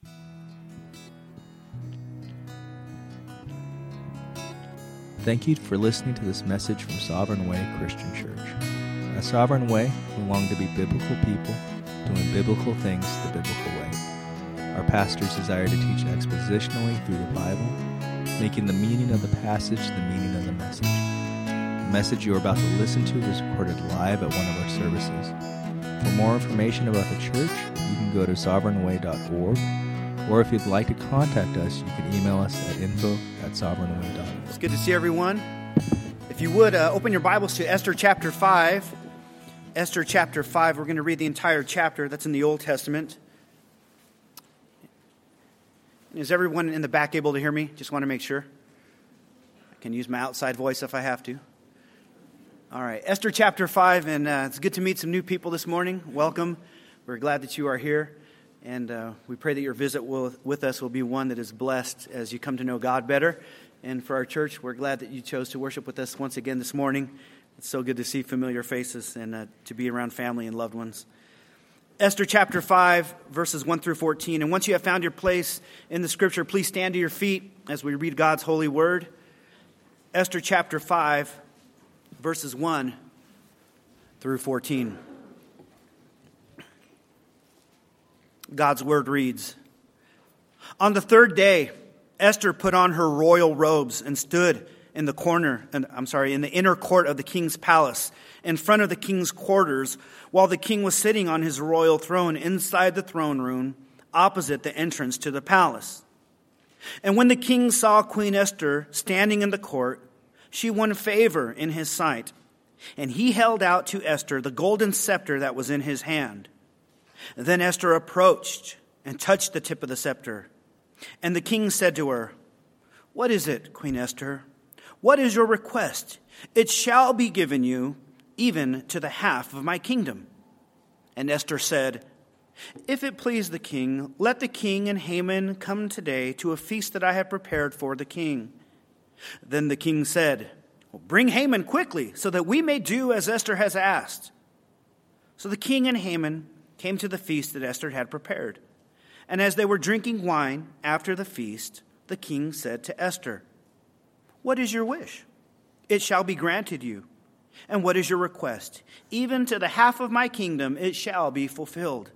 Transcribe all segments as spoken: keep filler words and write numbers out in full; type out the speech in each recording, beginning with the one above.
Thank you for listening to this message from Sovereign Way Christian Church. At Sovereign Way, we long to be biblical people, doing biblical things the biblical way. Our pastors desire to teach expositionally through the Bible, making the meaning of the passage the meaning of the message. The message you are about to listen to was recorded live at one of our services. For more information about the church, you can go to sovereign way dot org, or if you'd like to contact us, you can email us at info at sovereign way dot org. It's good to see everyone. If you would, uh, open your Bibles to Esther chapter five. Esther chapter five, we're going to read the entire chapter. That's in the Old Testament. Is everyone in the back able to hear me? Just want to make sure. I can use my outside voice if I have to. All right, Esther chapter five, and uh, it's good to meet some new people this morning. Welcome. We're glad that you are here, and uh, we pray that your visit will, with us will be one that is blessed as you come to know God better. And for our church, we're glad that you chose to worship with us once again this morning. It's so good to see familiar faces and uh, to be around family and loved ones. Esther chapter five, verses one through fourteen. And once you have found your place in the scripture, please stand to your feet as we read God's holy word. Esther chapter five, verses one through fourteen. God's word reads, "On the third day, Esther put on her royal robes and stood in the corner, and I'm sorry, in the inner court of the king's palace, in front of the king's quarters, while the king was sitting on his royal throne inside the throne room, opposite the entrance to the palace. And when the king saw Queen Esther standing in the court, she won favor in his sight, and he held out to Esther the golden scepter that was in his hand. Then Esther approached and touched the tip of the scepter. And the king said to her, 'What is it, Queen Esther? What is your request? It shall be given you, even to the half of my kingdom.' And Esther said, 'If it please the king, let the king and Haman come today to a feast that I have prepared for the king.' Then the king said, 'Well, bring Haman quickly, so that we may do as Esther has asked.' So the king and Haman came to the feast that Esther had prepared. And as they were drinking wine after the feast, the king said to Esther, 'What is your wish? It shall be granted you. And what is your request? Even to the half of my kingdom it shall be fulfilled.'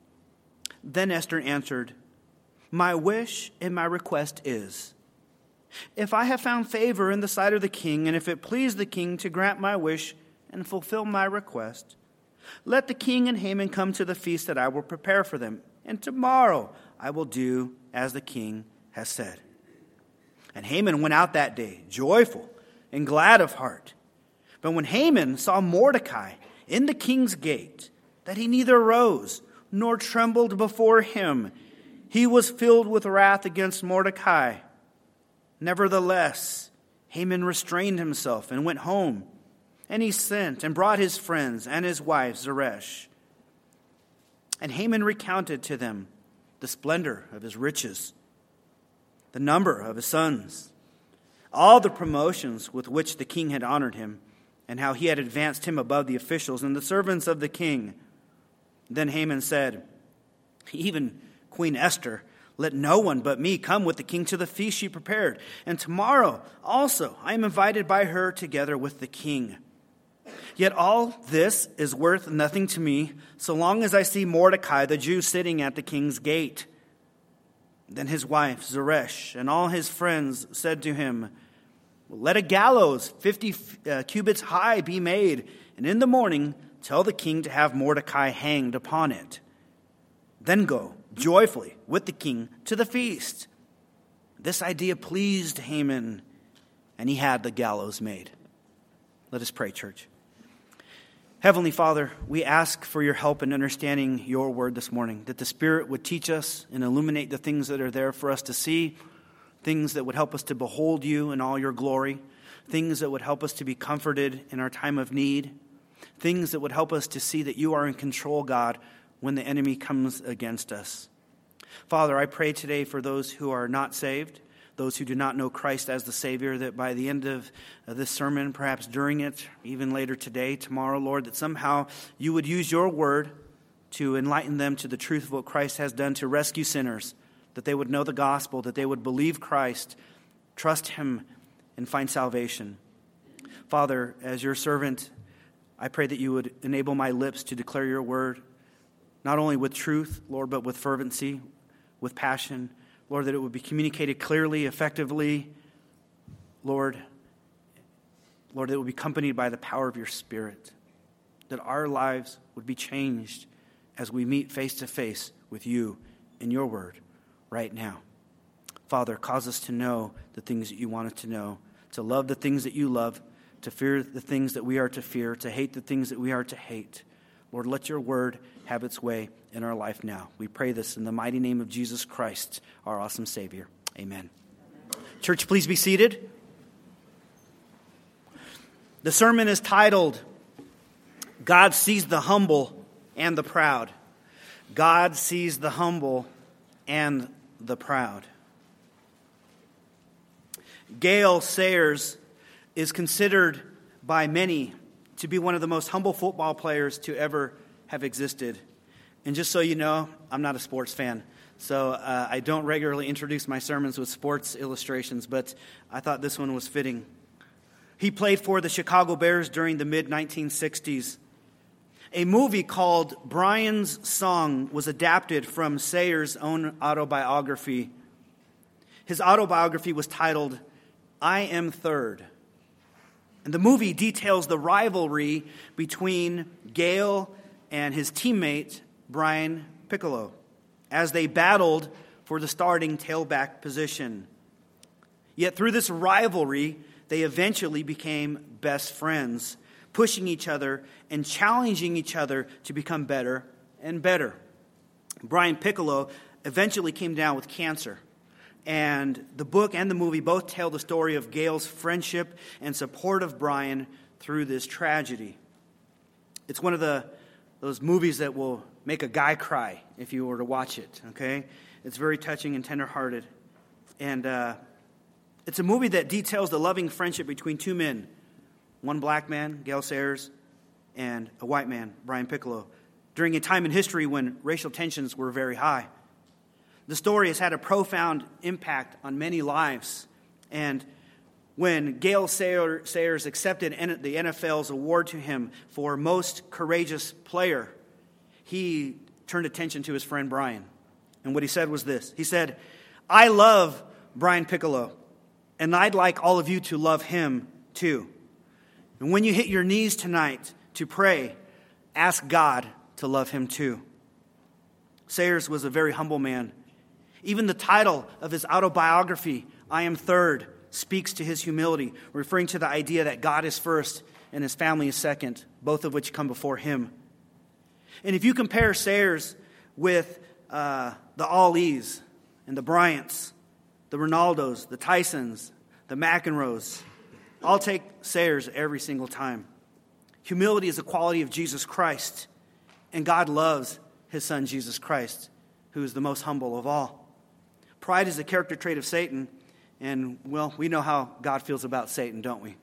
Then Esther answered, 'My wish and my request is, if I have found favor in the sight of the king, and if it please the king to grant my wish and fulfill my request, let the king and Haman come to the feast that I will prepare for them, and tomorrow I will do as the king has said.' And Haman went out that day, joyful and glad of heart. But when Haman saw Mordecai in the king's gate, that he neither rose nor trembled before him, he was filled with wrath against Mordecai. Nevertheless, Haman restrained himself and went home, and he sent and brought his friends and his wife Zeresh. And Haman recounted to them the splendor of his riches, the number of his sons, all the promotions with which the king had honored him, and how he had advanced him above the officials and the servants of the king. Then Haman said, 'Even Queen Esther, let no one but me come with the king to the feast she prepared. And tomorrow also I am invited by her together with the king. Yet all this is worth nothing to me, so long as I see Mordecai the Jew sitting at the king's gate.' Then his wife Zeresh and all his friends said to him, 'Let a gallows fifty uh, cubits high be made, and in the morning tell the king to have Mordecai hanged upon it. Then go joyfully with the king to the feast.' This idea pleased Haman, and he had the gallows made." Let us pray, church. Heavenly Father, we ask for your help in understanding your word this morning, that the Spirit would teach us and illuminate the things that are there for us to see, things that would help us to behold you in all your glory, things that would help us to be comforted in our time of need, things that would help us to see that you are in control, God, when the enemy comes against us. Father, I pray today for those who are not saved, those who do not know Christ as the Savior, that by the end of this sermon, perhaps during it, even later today, tomorrow, Lord, that somehow you would use your word to enlighten them to the truth of what Christ has done to rescue sinners, that they would know the gospel, that they would believe Christ, trust him, and find salvation. Father, as your servant, I pray that you would enable my lips to declare your word, not only with truth, Lord, but with fervency, with passion. Lord, that it would be communicated clearly, effectively. Lord, Lord, that it would be accompanied by the power of your Spirit, that our lives would be changed as we meet face to face with you in your word right now. Father, cause us to know the things that you want us to know, to love the things that you love, to fear the things that we are to fear, to hate the things that we are to hate. Lord, let your word have its way in our life now. We pray this in the mighty name of Jesus Christ, our awesome Savior. Amen. Church, please be seated. The sermon is titled, God Sees the Humble and the Proud. God sees the humble and the proud. Gale Sayers is considered by many to be one of the most humble football players to ever have existed. And just so you know, I'm not a sports fan, so uh, I don't regularly introduce my sermons with sports illustrations, but I thought this one was fitting. He played for the Chicago Bears during the mid nineteen sixties. A movie called Brian's Song was adapted from Sayers' own autobiography. His autobiography was titled, I Am Third. And the movie details the rivalry between Gale and his teammate, Brian Piccolo, as they battled for the starting tailback position. Yet through this rivalry, they eventually became best friends, pushing each other and challenging each other to become better and better. Brian Piccolo eventually came down with cancer. And the book and the movie both tell the story of Gale's friendship and support of Brian through this tragedy. It's one of the those movies that will make a guy cry if you were to watch it, okay? It's very touching and tenderhearted. And uh, it's a movie that details the loving friendship between two men, one black man, Gale Sayers, and a white man, Brian Piccolo, during a time in history when racial tensions were very high. The story has had a profound impact on many lives. And when Gale Sayers accepted the N F L's award to him for most courageous player, he turned attention to his friend Brian. And what he said was this. He said, I love Brian Piccolo, and I'd like all of you to love him too. And when you hit your knees tonight to pray, ask God to love him too. Sayers was a very humble man. Even the title of his autobiography, I Am Third, speaks to his humility, referring to the idea that God is first and his family is second, both of which come before him. And if you compare Sayers with uh, the Allies and the Bryants, the Ronaldos, the Tysons, the McEnroes, I'll take Sayers every single time. Humility is a quality of Jesus Christ, and God loves his son Jesus Christ, who is the most humble of all. Pride is a character trait of Satan, and, well, we know how God feels about Satan, don't we?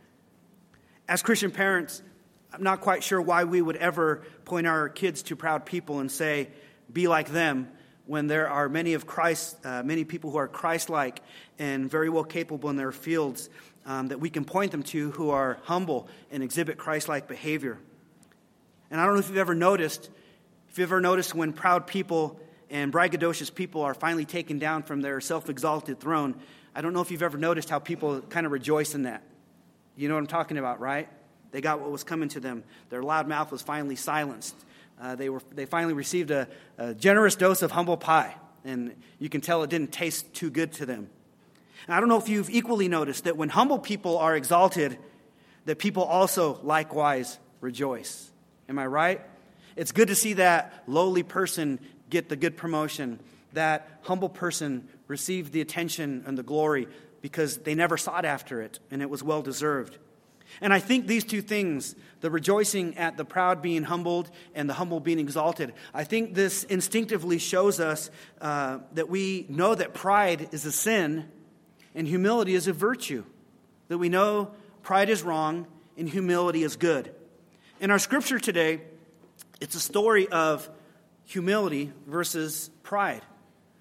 As Christian parents, I'm not quite sure why we would ever point our kids to proud people and say, be like them, when there are many of Christ, uh, many people who are Christ-like and very well capable in their fields um, that we can point them to who are humble and exhibit Christ-like behavior. And I don't know if you've ever noticed, if you've ever noticed when proud people and braggadocious people are finally taken down from their self-exalted throne, I don't know if you've ever noticed how people kind of rejoice in that. You know what I'm talking about, right? They got what was coming to them. Their loud mouth was finally silenced. Uh, they were they finally received a, a generous dose of humble pie, and you can tell it didn't taste too good to them. And I don't know if you've equally noticed that when humble people are exalted, that people also likewise rejoice. Am I right? It's good to see that lowly person get the good promotion, that humble person receive the attention and the glory because they never sought after it, and it was well deserved. And I think these two things, the rejoicing at the proud being humbled and the humble being exalted, I think this instinctively shows us uh, that we know that pride is a sin and humility is a virtue. That we know pride is wrong and humility is good. In our scripture today, it's a story of humility versus pride.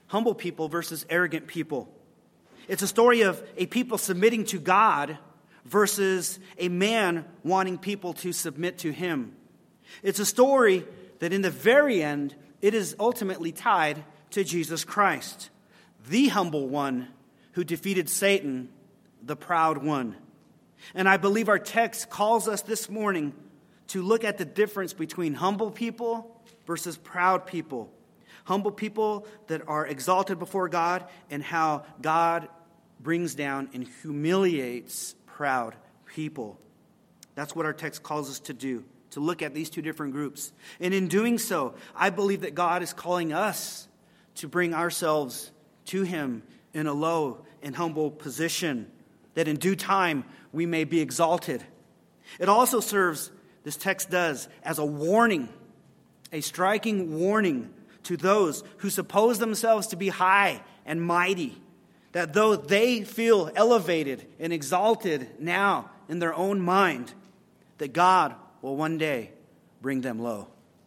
humble people versus arrogant people. It's a story of a people submitting to God versus a man wanting people to submit to him. It's a story that in the very end, it is ultimately tied to Jesus Christ, the humble one who defeated Satan, the proud one. And I believe our text calls us this morning to look at the difference between humble people versus proud people. Humble people that are exalted before God, and how God brings down and humiliates proud people. That's what our text calls us to do, to look at these two different groups. And in doing so, I believe that God is calling us to bring ourselves to him in a low and humble position, that in due time we may be exalted. It also serves, this text does, as a warning, a striking warning to those who suppose themselves to be high and mighty, that though they feel elevated and exalted now in their own mind, that God will one day bring them low.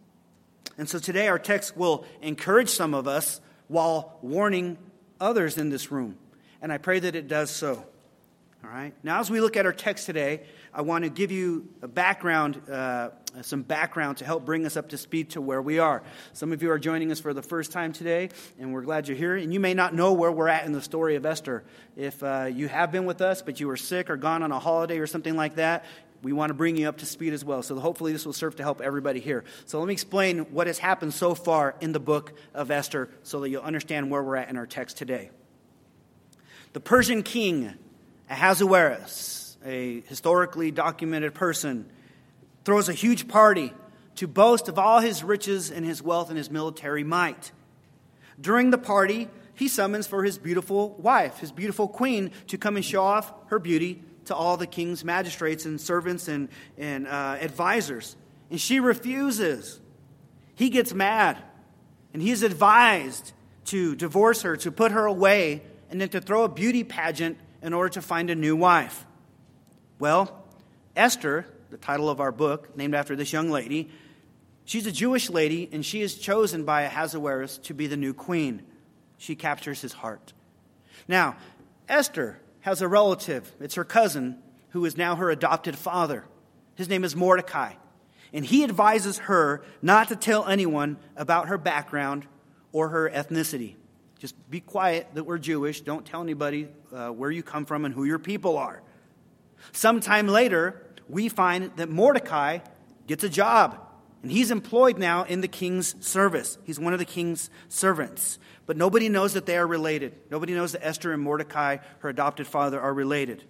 And so today our text will encourage some of us while warning others in this room. And I pray that it does so. All right. Now, as we look at our text today, I want to give you a background, uh, some background to help bring us up to speed to where we are. Some of you are joining us for the first time today, and we're glad you're here. And you may not know where we're at in the story of Esther. If uh, you have been with us, but you were sick or gone on a holiday or something like that, we want to bring you up to speed as well. So hopefully this will serve to help everybody here. So let me explain what has happened so far in the book of Esther so that you'll understand where we're at in our text today. The Persian king Ahasuerus, a historically documented person, throws a huge party to boast of all his riches and his wealth and his military might. During the party, he summons for his beautiful wife, his beautiful queen, to come and show off her beauty to all the king's magistrates and servants and, and uh, advisors. And she refuses. He gets mad, and he is advised to divorce her, to put her away, and then to throw a beauty pageant in order to find a new wife. Well, Esther, the title of our book, named after this young lady, she's a Jewish lady, and she is chosen by Ahasuerus to be the new queen. She captures his heart. Now, Esther has a relative, it's her cousin, who is now her adopted father. His name is Mordecai. And he advises her not to tell anyone about her background or her ethnicity. Just be quiet that we're Jewish. Don't tell anybody uh, where you come from and who your people are. Sometime later, we find that Mordecai gets a job. And he's employed now in the king's service. He's one of the king's servants. But nobody knows that they are related. Nobody knows that Esther and Mordecai, her adopted father, are related.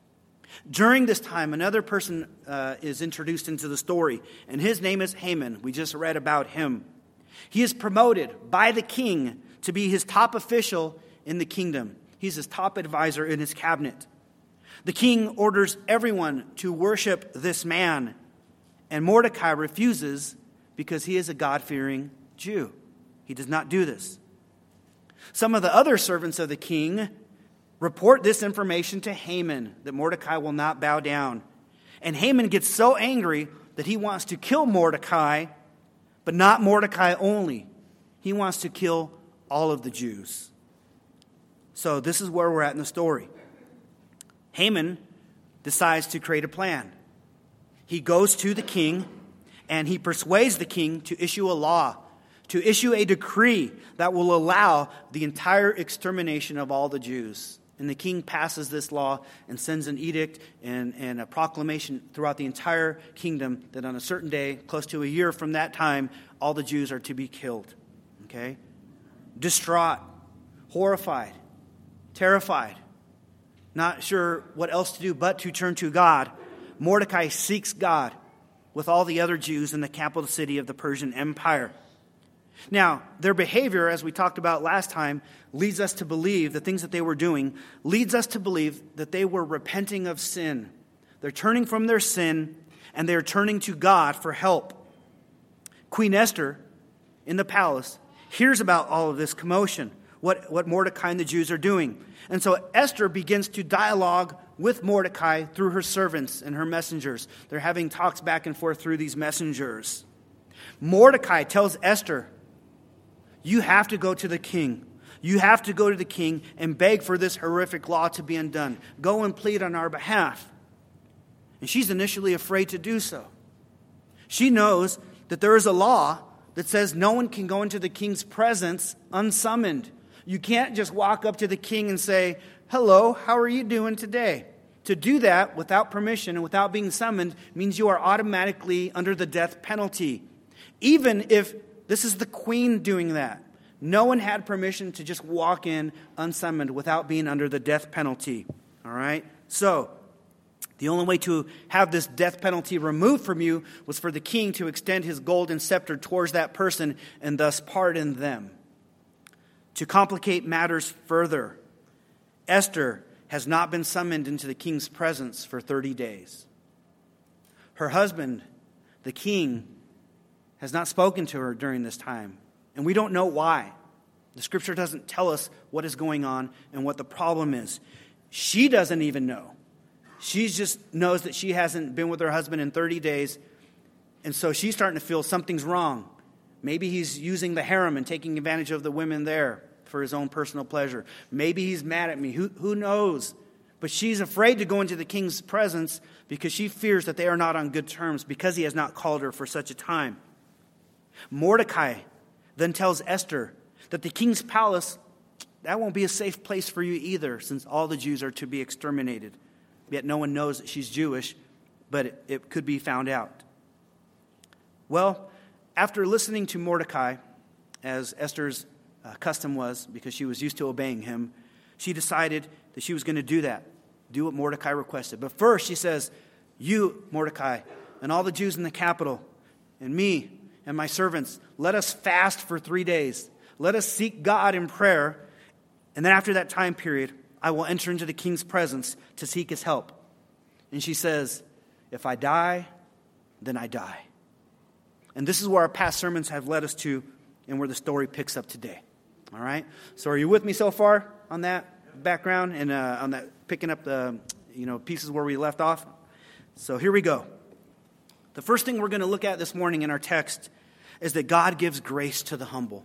During this time, another person uh, is introduced into the story. And his name is Haman. We just read about him. He is promoted by the king to be his top official in the kingdom. He's his top advisor in his cabinet. The king orders everyone to worship this man, and Mordecai refuses because he is a God-fearing Jew. He does not do this. Some of the other servants of the king report this information to Haman, that Mordecai will not bow down. And Haman gets so angry that he wants to kill Mordecai, but not Mordecai only. He wants to kill all of the Jews. So this is where we're at in the story. Haman decides to create a plan. He goes to the king and he persuades the king to issue a law, to issue a decree that will allow the entire extermination of all the Jews. And the king passes this law and sends an edict and, and a proclamation throughout the entire kingdom that on a certain day, close to a year from that time, all the Jews are to be killed. Okay? Distraught, horrified, terrified, not sure what else to do but to turn to God, Mordecai seeks God with all the other Jews in the capital city of the Persian Empire. Now, their behavior, as we talked about last time, leads us to believe, the things that they were doing, leads us to believe that they were repenting of sin. They're turning from their sin, and they're turning to God for help. Queen Esther, in the palace, hears about all of this commotion, what, what Mordecai and the Jews are doing. And so Esther begins to dialogue with Mordecai through her servants and her messengers. They're having talks back and forth through these messengers. Mordecai tells Esther, you have to go to the king. You have to go to the king and beg for this horrific law to be undone. Go and plead on our behalf. And she's initially afraid to do so. She knows that there is a law that says no one can go into the king's presence unsummoned. You can't just walk up to the king and say, "Hello, how are you doing today?" To do that without permission and without being summoned means you are automatically under the death penalty. Even if this is the queen doing that. No one had permission to just walk in unsummoned without being under the death penalty. All right? So, the only way to have this death penalty removed from you was for the king to extend his golden scepter towards that person and thus pardon them. To complicate matters further, Esther has not been summoned into the king's presence for thirty days. Her husband, the king, has not spoken to her during this time, and we don't know why. The scripture doesn't tell us what is going on and what the problem is. She doesn't even know. She just knows that she hasn't been with her husband in thirty days, and so she's starting to feel something's wrong. Maybe he's using the harem and taking advantage of the women there for his own personal pleasure. Maybe he's mad at me. Who, who knows? But she's afraid to go into the king's presence because she fears that they are not on good terms because he has not called her for such a time. Mordecai then tells Esther that the king's palace, that won't be a safe place for you either, since all the Jews are to be exterminated. Yet no one knows that she's Jewish, but it, it could be found out. Well, after listening to Mordecai, as Esther's uh, custom was, because she was used to obeying him, she decided that she was going to do that, do what Mordecai requested. But first she says, "You, Mordecai, and all the Jews in the capital, and me and my servants, let us fast for three days. Let us seek God in prayer, and then after that time period, I will enter into the king's presence to seek his help." And she says, "If I die, then I die." And this is where our past sermons have led us to and where the story picks up today. All right? So are you with me so far on that background and uh, on that picking up the you know pieces where we left off? So here we go. The first thing we're going to look at this morning in our text is that God gives grace to the humble.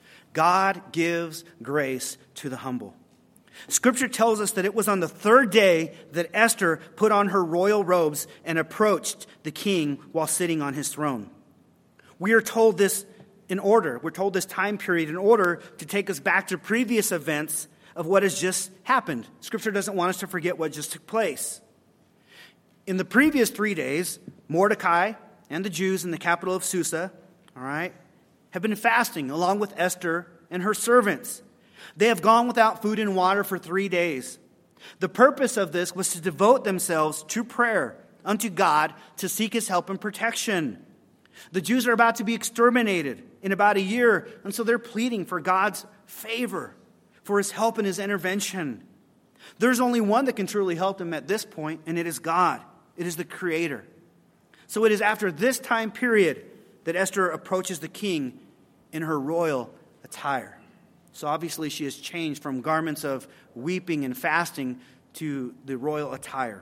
God gives grace to the humble. Scripture tells us that it was on the third day that Esther put on her royal robes and approached the king while sitting on his throne. We are told this in order. We're told this time period in order to take us back to previous events of what has just happened. Scripture doesn't want us to forget what just took place. In the previous three days, Mordecai and the Jews in the capital of Susa, all right, have been fasting along with Esther and her servants. They have gone without food and water for three days. The purpose of this was to devote themselves to prayer unto God to seek his help and protection. The Jews are about to be exterminated in about a year, and so they're pleading for God's favor, for his help and his intervention. There's only one that can truly help them at this point, and it is God. It is the Creator. So it is after this time period that Esther approaches the king in her royal attire. So obviously she has changed from garments of weeping and fasting to the royal attire.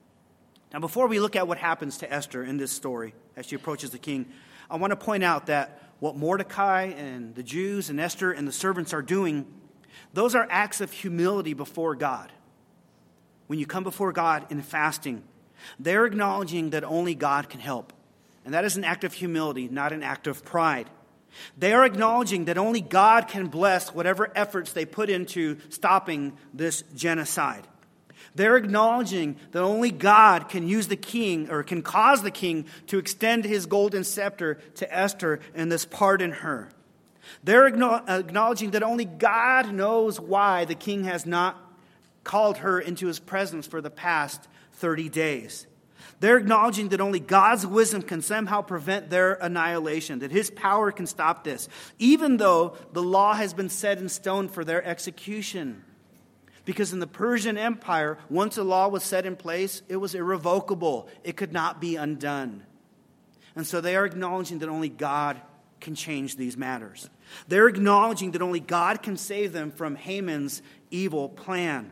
Now before we look at what happens to Esther in this story as she approaches the king, I want to point out that what Mordecai and the Jews and Esther and the servants are doing, those are acts of humility before God. When you come before God in fasting, they're acknowledging that only God can help. And that is an act of humility, not an act of pride. They are acknowledging that only God can bless whatever efforts they put into stopping this genocide. They're acknowledging that only God can use the king or can cause the king to extend his golden scepter to Esther and thus pardon her. They're acknowledging that only God knows why the king has not called her into his presence for the past thirty days. They're acknowledging that only God's wisdom can somehow prevent their annihilation, that his power can stop this, even though the law has been set in stone for their execution. Because in the Persian Empire, once a law was set in place, it was irrevocable. It could not be undone. And so they are acknowledging that only God can change these matters. They're acknowledging that only God can save them from Haman's evil plan.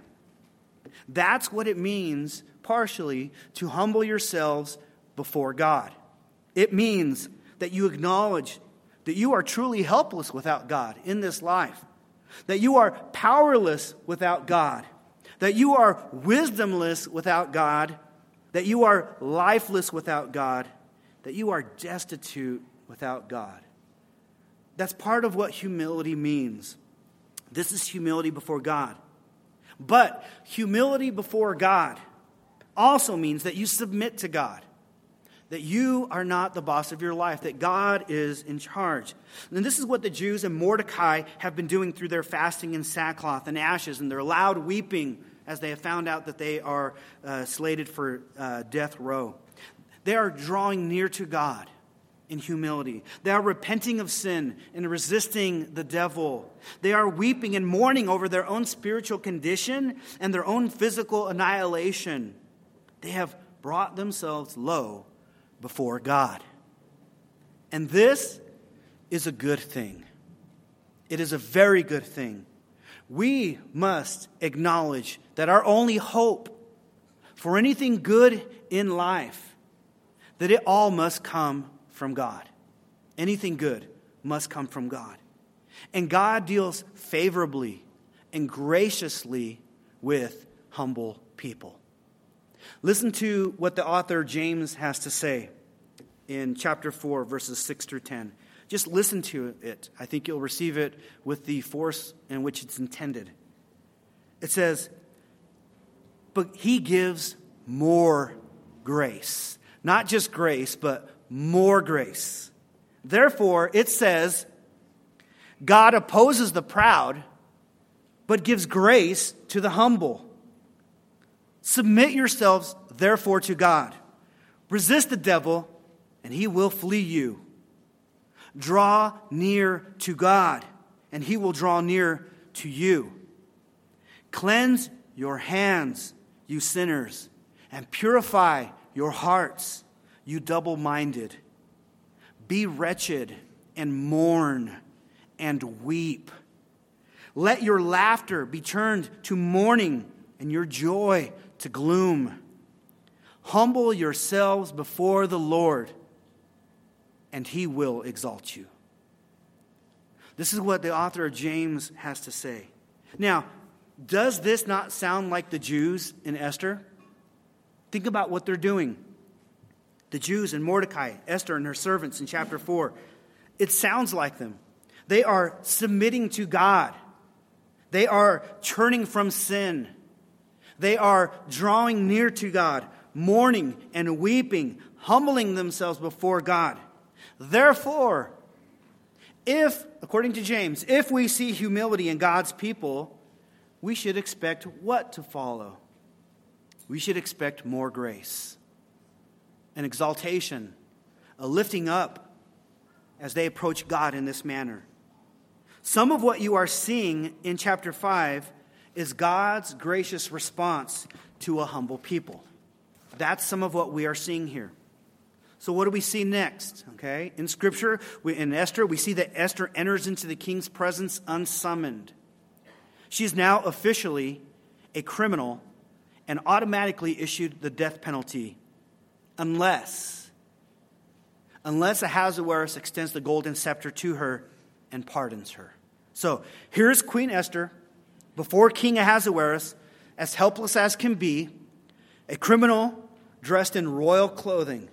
That's what it means, partially, to humble yourselves before God. It means that you acknowledge that you are truly helpless without God in this life. that you are powerless without God, that you are wisdomless without God, that you are lifeless without God, that you are destitute without God. That's part of what humility means. This is humility before God. But humility before God also means that you submit to God, that you are not the boss of your life, that God is in charge. And this is what the Jews and Mordecai have been doing through their fasting in sackcloth and ashes and their loud weeping as they have found out that they are uh, slated for uh, death row. They are drawing near to God in humility. They are repenting of sin and resisting the devil. They are weeping and mourning over their own spiritual condition and their own physical annihilation. They have brought themselves low before God. And this is a good thing. It is a very good thing. We must acknowledge that our only hope for anything good in life, that it all must come from God. Anything good must come from God. And God deals favorably and graciously with humble people. Listen to what the author James has to say in chapter four, verses six through ten. Just listen to it. I think you'll receive it with the force in which it's intended. It says, but he gives more grace. Not just grace, but more grace. Therefore, it says, God opposes the proud, but gives grace to the humble. Submit yourselves, therefore, to God. Resist the devil, and he will flee you. Draw near to God, and he will draw near to you. Cleanse your hands, you sinners, and purify your hearts, you double-minded. Be wretched and mourn and weep. Let your laughter be turned to mourning and your joy to gloom. Humble yourselves before the Lord, and he will exalt you. This is what the author of James has to say. Now, does this not sound like the Jews in Esther? Think about what they're doing. The Jews and Mordecai, Esther and her servants in chapter four. It sounds like them. They are submitting to God. They are turning from sin. They are drawing near to God, mourning and weeping, humbling themselves before God. Therefore, if, according to James, if we see humility in God's people, we should expect what to follow? We should expect more grace, an exaltation, a lifting up as they approach God in this manner. Some of what you are seeing in chapter five is God's gracious response to a humble people. That's some of what we are seeing here. So what do we see next? Okay, in Scripture, we, in Esther, we see that Esther enters into the king's presence unsummoned. She is now officially a criminal and automatically issued the death penalty unless, unless Ahasuerus extends the golden scepter to her and pardons her. So here's Queen Esther before King Ahasuerus, as helpless as can be, a criminal dressed in royal clothing.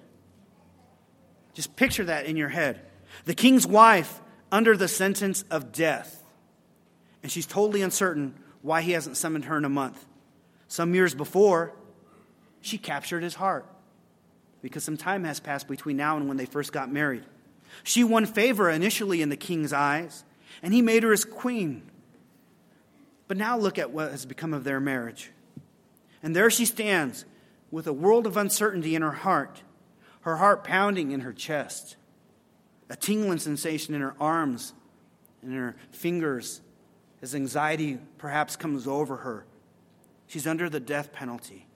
Just picture that in your head. The king's wife under the sentence of death. And she's totally uncertain why he hasn't summoned her in a month. Some years before, she captured his heart because some time has passed between now and when they first got married. She won favor initially in the king's eyes, and he made her his queen. But now look at what has become of their marriage. And there she stands with a world of uncertainty in her heart, her heart pounding in her chest, a tingling sensation in her arms and in her fingers as anxiety perhaps comes over her. She's under the death penalty.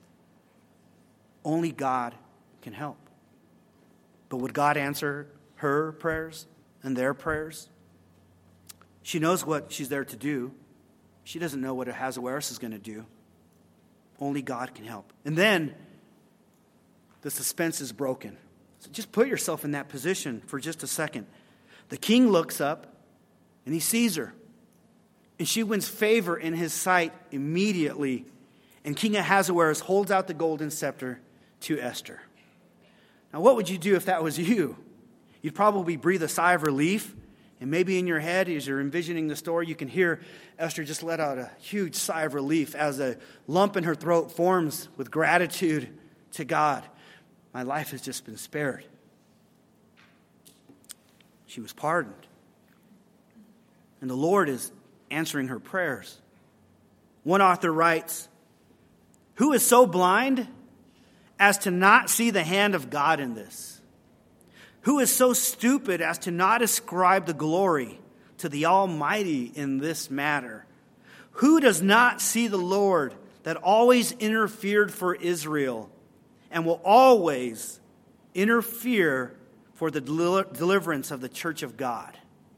Only God can help. But would God answer her prayers and their prayers? She knows what she's there to do. She doesn't know what Ahasuerus is going to do. Only God can help. And then the suspense is broken. So just put yourself in that position for just a second. The king looks up and he sees her. And she wins favor in his sight immediately. And King Ahasuerus holds out the golden scepter to Esther. Now, what would you do if that was you? You'd probably breathe a sigh of relief. And maybe in your head, as you're envisioning the story, you can hear Esther just let out a huge sigh of relief as a lump in her throat forms with gratitude to God. My life has just been spared. She was pardoned. And the Lord is answering her prayers. One author writes, "Who is so blind as to not see the hand of God in this? Who is so stupid as to not ascribe the glory to the Almighty in this matter? Who does not see the Lord that always interfered for Israel and will always interfere for the del- deliverance of the church of God?"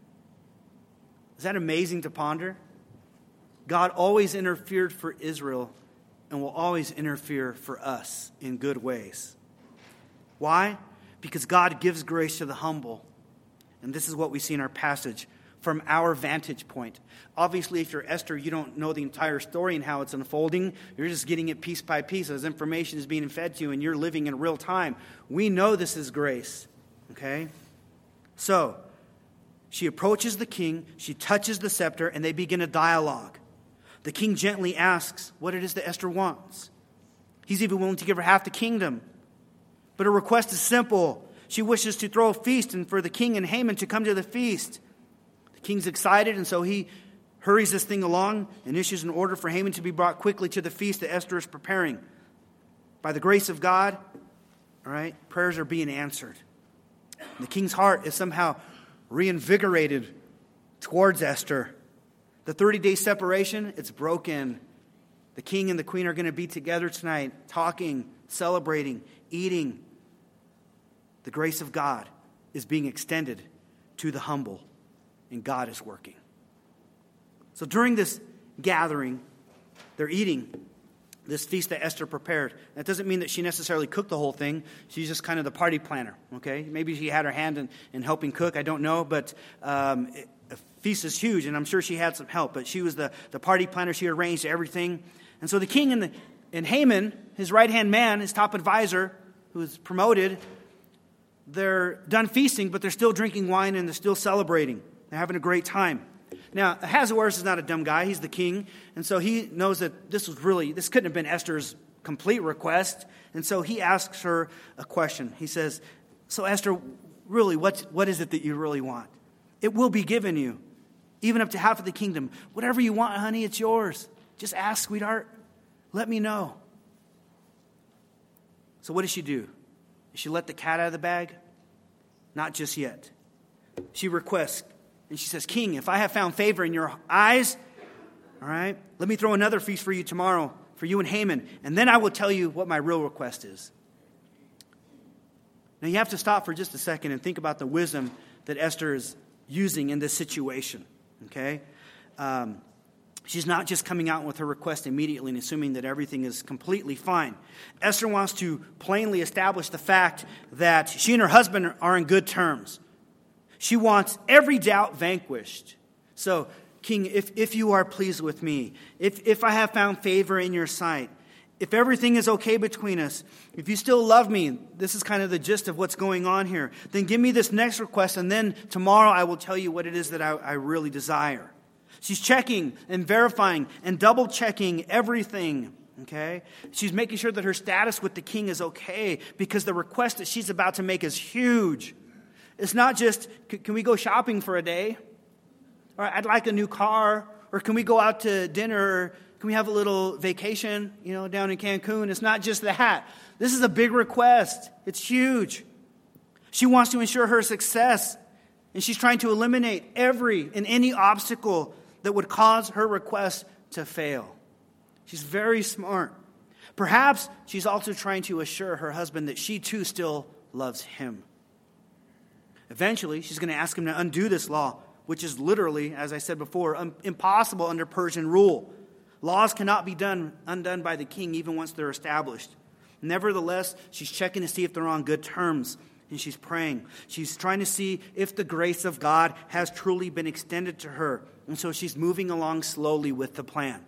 Is that amazing to ponder? God always interfered for Israel and will always interfere for us in good ways. Why? Because God gives grace to the humble. And this is what we see in our passage from our vantage point. Obviously, if you're Esther, you don't know the entire story and how it's unfolding. You're just getting it piece by piece as information is being fed to you and you're living in real time. We know this is grace. Okay? So, she approaches the king, she touches the scepter, and they begin a dialogue. The king gently asks what it is that Esther wants. He's even willing to give her half the kingdom. But her request is simple. She wishes to throw a feast and for the king and Haman to come to the feast. The king's excited, and so he hurries this thing along and issues an order for Haman to be brought quickly to the feast that Esther is preparing. By the grace of God, all right, prayers are being answered. The king's heart is somehow reinvigorated towards Esther. The thirty-day separation, it's broken. The king and the queen are going to be together tonight, talking, celebrating, eating. The grace of God is being extended to the humble, and God is working. So during this gathering, they're eating this feast that Esther prepared. That doesn't mean that she necessarily cooked the whole thing. She's just kind of the party planner, okay? Maybe she had her hand in, in helping cook. I don't know, but um, it, a feast is huge, and I'm sure she had some help. But she was the, the party planner. She arranged everything. And so the king and, the, and Haman, his right-hand man, his top advisor, who was promoted, they're done feasting, but they're still drinking wine and they're still celebrating. They're having a great time. Now, Ahasuerus is not a dumb guy. He's the king. And so he knows that this was really, this couldn't have been Esther's complete request. And so he asks her a question. He says, so Esther, really, what's, what is it that you really want? It will be given you, even up to half of the kingdom. Whatever you want, honey, it's yours. Just ask, sweetheart. Let me know. So what does she do? Does she let the cat out of the bag? Not just yet. She requests, and she says, King, if I have found favor in your eyes, all right, let me throw another feast for you tomorrow, for you and Haman, and then I will tell you what my real request is. Now you have to stop for just a second and think about the wisdom that Esther is using in this situation, okay? Um, she's not just coming out with her request immediately and assuming that everything is completely fine. Esther wants to plainly establish the fact that she and her husband are in good terms. She wants every doubt vanquished. So, King, if, if you are pleased with me, if, if I have found favor in your sight, if everything is okay between us, if you still love me, this is kind of the gist of what's going on here, then give me this next request, and then tomorrow I will tell you what it is that I, I really desire. She's checking and verifying and double-checking everything, okay? She's making sure that her status with the king is okay because the request that she's about to make is huge. It's not just, can we go shopping for a day? Or I'd like a new car. Or can we go out to dinner? Or can we have a little vacation, you know, down in Cancun? It's not just that. This is a big request. It's huge. She wants to ensure her success. And she's trying to eliminate every and any obstacle that would cause her request to fail. She's very smart. Perhaps she's also trying to assure her husband that she too still loves him. Eventually, she's going to ask him to undo this law, which is literally, as I said before, um, impossible under Persian rule. Laws cannot be done undone by the king even once they're established. Nevertheless, she's checking to see if they're on good terms, and she's praying. She's trying to see if the grace of God has truly been extended to her. And so she's moving along slowly with the plan.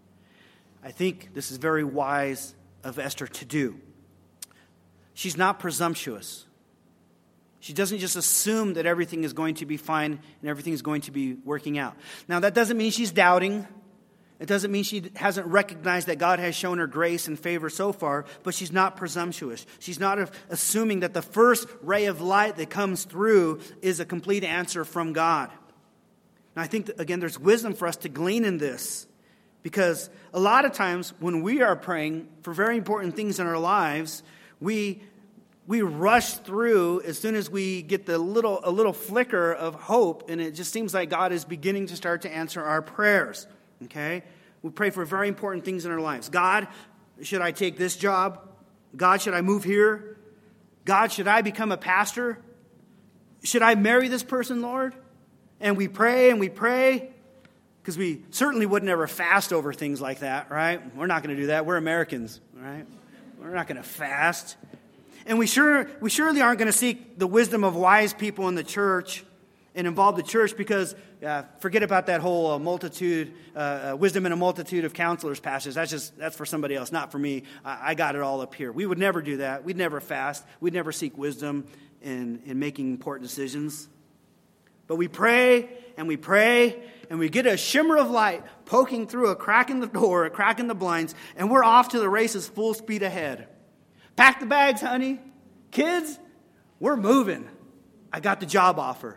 I think this is very wise of Esther to do. She's not presumptuous. She doesn't just assume that everything is going to be fine and everything is going to be working out. Now, that doesn't mean she's doubting. It doesn't mean she hasn't recognized that God has shown her grace and favor so far, but she's not presumptuous. She's not assuming that the first ray of light that comes through is a complete answer from God. And I think, that, again, there's wisdom for us to glean in this, because a lot of times when we are praying for very important things in our lives, we we rush through as soon as we get the little a little flicker of hope, and it just seems like God is beginning to start to answer our prayers. Okay? We pray for very important things in our lives. God, should I take this job? God, should I move here? God, should I become a pastor? Should I marry this person, Lord? And we pray and we pray, because we certainly would never fast over things like that, right? We're not going to do that. We're Americans, right? We're not going to fast. And we sure we surely aren't going to seek the wisdom of wise people in the church and involve the church, because uh, forget about that whole uh, multitude, uh, uh, wisdom in a multitude of counselors passage. That's just that's for somebody else, not for me. I, I got it all up here. We would never do that. We'd never fast. We'd never seek wisdom in, in making important decisions. But we pray and we pray and we get a shimmer of light poking through a crack in the door, a crack in the blinds, and we're off to the races full speed ahead. Pack the bags, honey. Kids, we're moving. I got the job offer.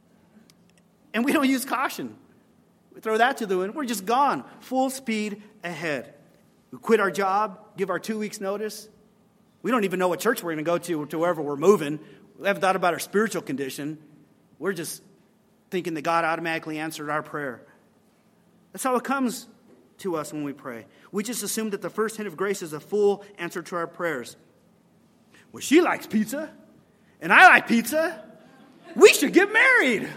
And we don't use caution. We throw that to the wind. We're just gone. Full speed ahead. We quit our job, give our two weeks notice. We don't even know what church we're going to go to, to wherever we're moving. We haven't thought about our spiritual condition. We're just thinking that God automatically answered our prayer. That's how it comes to us when we pray. We just assume that the first hint of grace is a full answer to our prayers. Well, she likes pizza, and I like pizza. We should get married.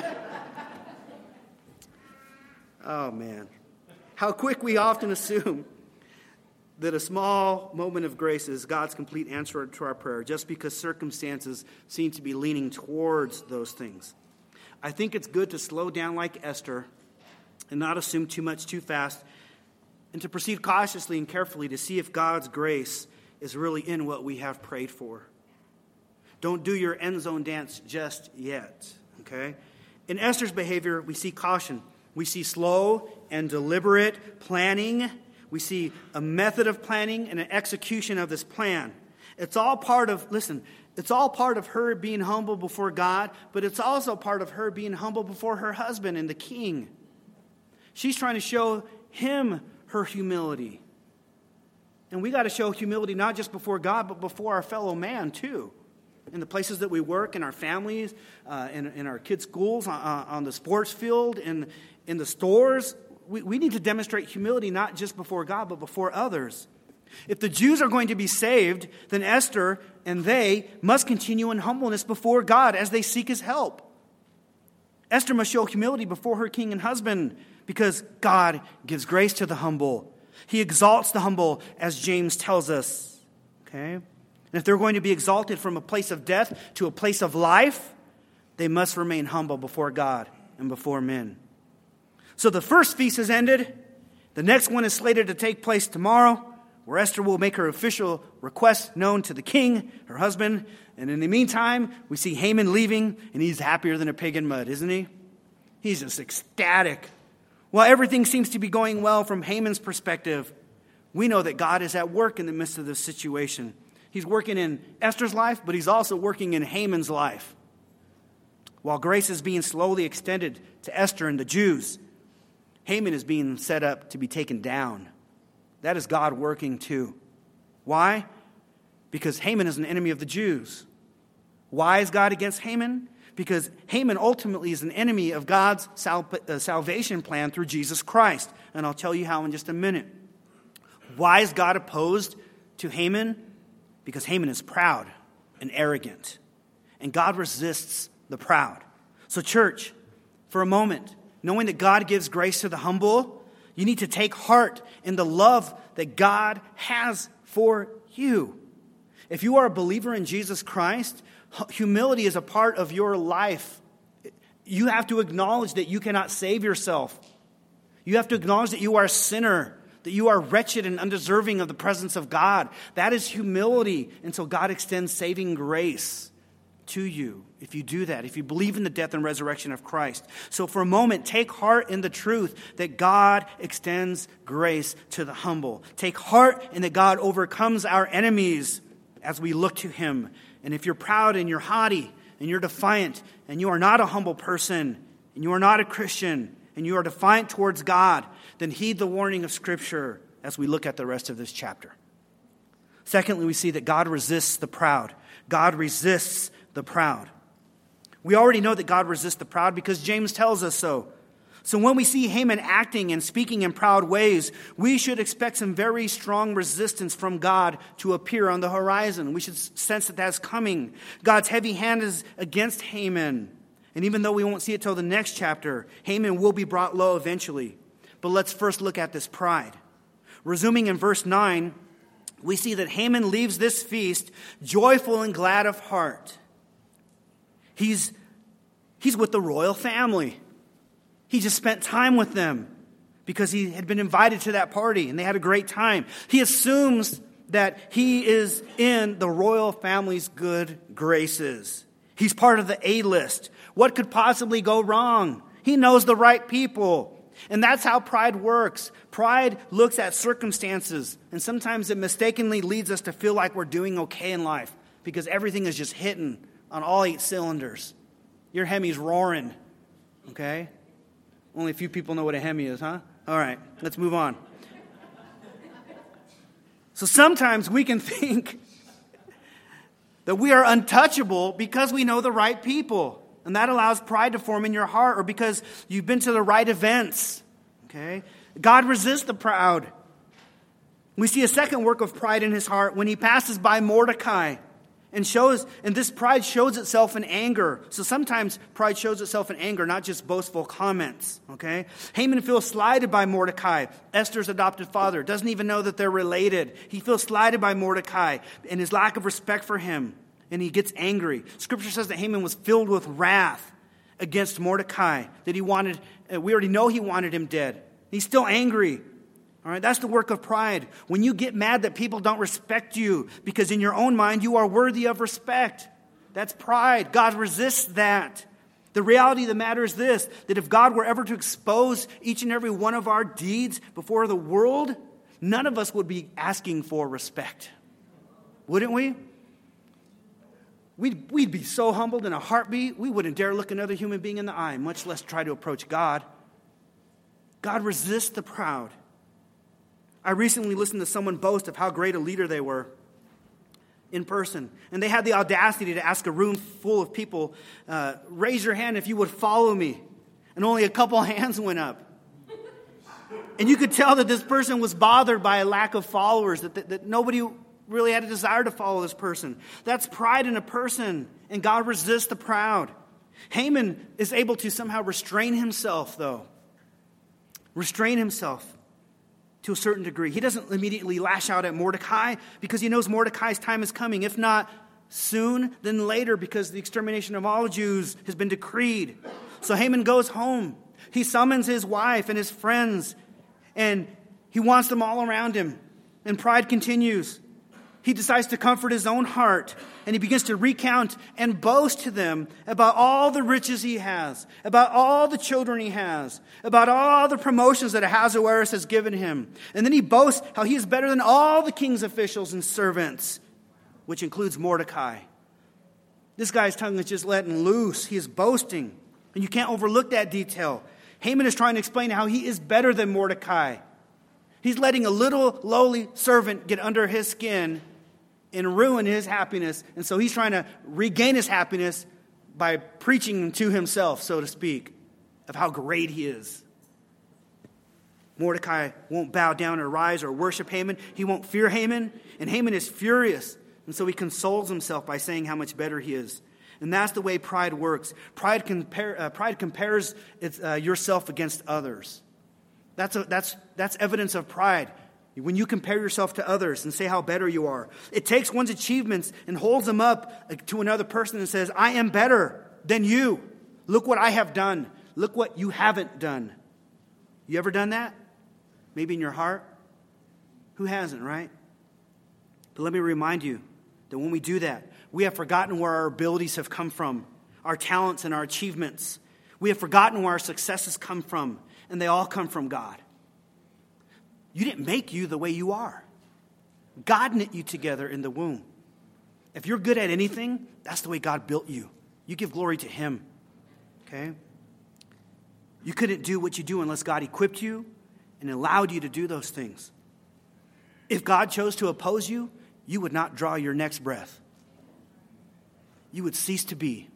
Oh, man. How quick we often assume that a small moment of grace is God's complete answer to our prayer, just because circumstances seem to be leaning towards those things. I think it's good to slow down like Esther and not assume too much too fast, and to proceed cautiously and carefully to see if God's grace is really in what we have prayed for. Don't do your end zone dance just yet, okay? In Esther's behavior, we see caution. We see slow and deliberate planning. We see a method of planning and an execution of this plan. It's all part of, listen, it's all part of her being humble before God, but it's also part of her being humble before her husband and the king. She's trying to show him her humility. And we got to show humility not just before God, but before our fellow man too. In the places that we work, in our families, uh, in, in our kids' schools, on, on the sports field, in, in the stores. We, we need to demonstrate humility not just before God, but before others. If the Jews are going to be saved, then Esther and they must continue in humbleness before God as they seek his help. Esther must show humility before her king and husband, because God gives grace to the humble. He exalts the humble, as James tells us. Okay? And if they're going to be exalted from a place of death to a place of life, they must remain humble before God and before men. So the first feast has ended. The next one is slated to take place tomorrow, where Esther will make her official request known to the king, her husband. And in the meantime, we see Haman leaving, and he's happier than a pig in mud, isn't he? He's just ecstatic. While everything seems to be going well from Haman's perspective, we know that God is at work in the midst of this situation. He's working in Esther's life, but he's also working in Haman's life. While grace is being slowly extended to Esther and the Jews, Haman is being set up to be taken down. That is God working too. Why? Because Haman is an enemy of the Jews. Why is God against Haman? Because Haman ultimately is an enemy of God's sal- uh, salvation plan through Jesus Christ. And I'll tell you how in just a minute. Why is God opposed to Haman? Because Haman is proud and arrogant. And God resists the proud. So church, for a moment, knowing that God gives grace to the humble, you need to take heart in the love that God has for you. If you are a believer in Jesus Christ, humility is a part of your life. you have to acknowledge that you cannot save yourself. You have to acknowledge that you are a sinner, that you are wretched and undeserving of the presence of God. That is humility. And so God extends saving grace to you if you do that, if you believe in the death and resurrection of Christ. So for a moment, take heart in the truth that God extends grace to the humble. Take heart in that God overcomes our enemies as we look to him. And if you're proud and you're haughty and you're defiant and you are not a humble person and you are not a Christian and you are defiant towards God, then heed the warning of Scripture as we look at the rest of this chapter. Secondly, we see that God resists the proud. God resists the proud. We already know that God resists the proud because James tells us so. So when we see Haman acting and speaking in proud ways, we should expect some very strong resistance from God to appear on the horizon. We should sense that that's coming. God's heavy hand is against Haman. And even though we won't see it till the next chapter, Haman will be brought low eventually. But let's first look at this pride. Resuming in verse nine, we see that Haman leaves this feast joyful and glad of heart. He's, he's with the royal family. He just spent time with them because he had been invited to that party and they had a great time. He assumes that he is in the royal family's good graces. He's part of the A-list. What could possibly go wrong? He knows the right people. And that's how pride works. Pride looks at circumstances, and sometimes it mistakenly leads us to feel like we're doing okay in life because everything is just hitting on all eight cylinders. Your Hemi's roaring, okay? Only a few people know what a Hemi is, huh? All right, let's move on. So sometimes we can think that we are untouchable because we know the right people. And that allows pride to form in your heart, or because you've been to the right events. Okay? God resists the proud. We see a second work of pride in his heart when he passes by Mordecai and shows, and this pride shows itself in anger. So sometimes pride shows itself in anger, not just boastful comments. Okay? Haman feels slighted by Mordecai, Esther's adopted father. Doesn't even know that they're related. He feels slighted by Mordecai and his lack of respect for him. And he gets angry. Scripture says that Haman was filled with wrath against Mordecai. That he wanted, we already know he wanted him dead. He's still angry. All right, that's the work of pride. When you get mad that people don't respect you because in your own mind you are worthy of respect. That's pride. God resists that. The reality of the matter is this, that if God were ever to expose each and every one of our deeds before the world, none of us would be asking for respect. Wouldn't we? We'd, we'd be so humbled in a heartbeat, we wouldn't dare look another human being in the eye, much less try to approach God. God resists the proud. I recently listened to someone boast of how great a leader they were in person. And they had the audacity to ask a room full of people, uh, raise your hand if you would follow me. And only a couple hands went up. And you could tell that this person was bothered by a lack of followers, that, that, that nobody really had a desire to follow this person. That's pride in a person, and God resists the proud. Haman is able to somehow restrain himself, though. Restrain himself to a certain degree. He doesn't immediately lash out at Mordecai because he knows Mordecai's time is coming. If not soon, then later, because the extermination of all Jews has been decreed. So Haman goes home. He summons his wife and his friends, and he wants them all around him. And pride continues. He decides to comfort his own heart, and he begins to recount and boast to them about all the riches he has, about all the children he has, about all the promotions that Ahasuerus has given him. And then he boasts how he is better than all the king's officials and servants, which includes Mordecai. This guy's tongue is just letting loose. He is boasting, and you can't overlook that detail. Haman is trying to explain how he is better than Mordecai. He's letting a little lowly servant get under his skin and ruin his happiness. And so he's trying to regain his happiness by preaching to himself, so to speak, of how great he is. Mordecai won't bow down or rise or worship Haman. He won't fear Haman. And Haman is furious. And so he consoles himself by saying how much better he is. And that's the way pride works. Pride, compare, uh, pride compares its, uh, yourself against others. That's, a, that's, that's evidence of pride. When you compare yourself to others and say how better you are. It takes one's achievements and holds them up to another person and says, I am better than you. Look what I have done. Look what you haven't done. You ever done that? Maybe in your heart? Who hasn't, right? But let me remind you that when we do that, we have forgotten where our abilities have come from, our talents and our achievements. We have forgotten where our successes come from, and they all come from God. You didn't make you the way you are. God knit you together in the womb. If you're good at anything, that's the way God built you. You give glory to Him. Okay? You couldn't do what you do unless God equipped you and allowed you to do those things. If God chose to oppose you, you would not draw your next breath. You would cease to be.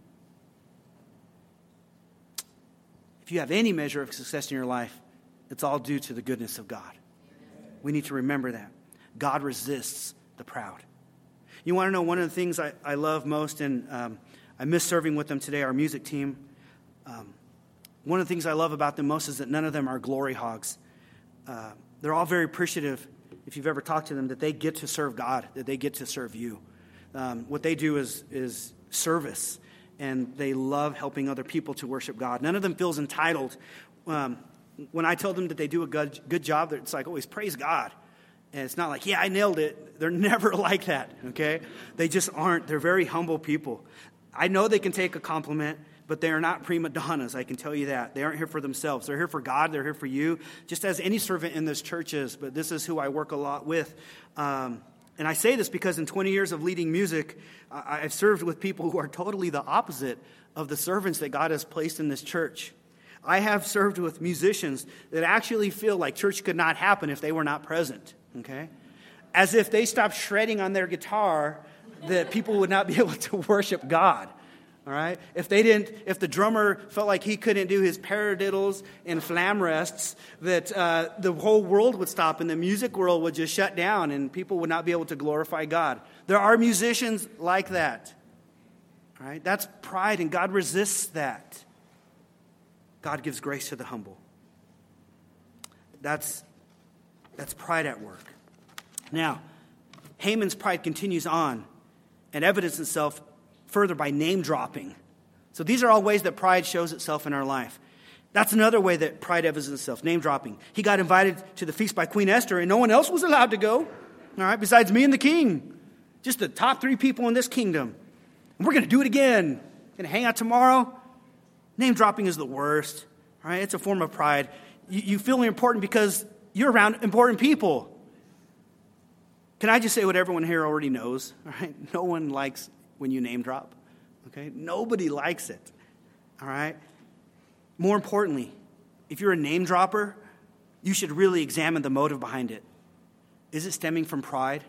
If you have any measure of success in your life, it's all due to the goodness of God. We need to remember that. God resists the proud. You want to know one of the things I, I love most, and um, I miss serving with them today, our music team. Um, one of the things I love about them most is that none of them are glory hogs. Uh, they're all very appreciative, if you've ever talked to them, that they get to serve God, that they get to serve you. Um, what they do is, is service, and they love helping other people to worship God. None of them feels entitled. Um, when I tell them that they do a good, good job, it's like, always praise God. And it's not like, yeah, I nailed it. They're never like that, okay? They just aren't. They're very humble people. I know they can take a compliment, but they are not prima donnas, I can tell you that. They aren't here for themselves. They're here for God. They're here for you, just as any servant in this church is. But this is who I work a lot with. Um, and I say this because in twenty years of leading music, I've served with people who are totally the opposite of the servants that God has placed in this church. I have served with musicians that actually feel like church could not happen if they were not present. Okay? As if they stopped shredding on their guitar, that people would not be able to worship God. All right? If they didn't, if the drummer felt like he couldn't do his paradiddles and flam rests, that uh, the whole world would stop and the music world would just shut down and people would not be able to glorify God. There are musicians like that. All right? That's pride, and God resists that. God gives grace to the humble. That's That's pride at work. Now, Haman's pride continues on and evidences itself further by name dropping. So these are all ways that pride shows itself in our life. That's another way that pride evidences itself, name dropping. He got invited to the feast by Queen Esther, and no one else was allowed to go, all right, besides me and the king. Just the top three people in this kingdom. And we're going to do it again. Going to hang out tomorrow. Name dropping is the worst. All right, it's a form of pride. You, you feel important because you're around important people. Can I just say what everyone here already knows? All right? No one likes when you name drop. Okay? Nobody likes it. All right? More importantly, if you're a name dropper, you should really examine the motive behind it. Is it stemming from pride?